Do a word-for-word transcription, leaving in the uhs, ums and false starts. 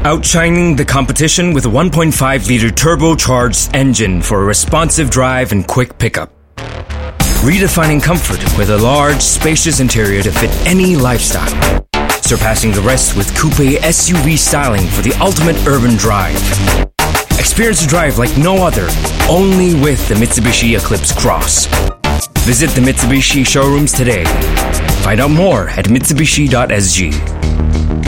Outshining the competition with a one point five liter turbocharged engine for a responsive drive and quick pickup. Redefining comfort with a large, spacious interior to fit any lifestyle. Surpassing the rest with coupe S U V styling for the ultimate urban drive. Experience a drive like no other, only with the Mitsubishi Eclipse Cross. Visit the Mitsubishi showrooms today. Find out more at mitsubishi dot s g.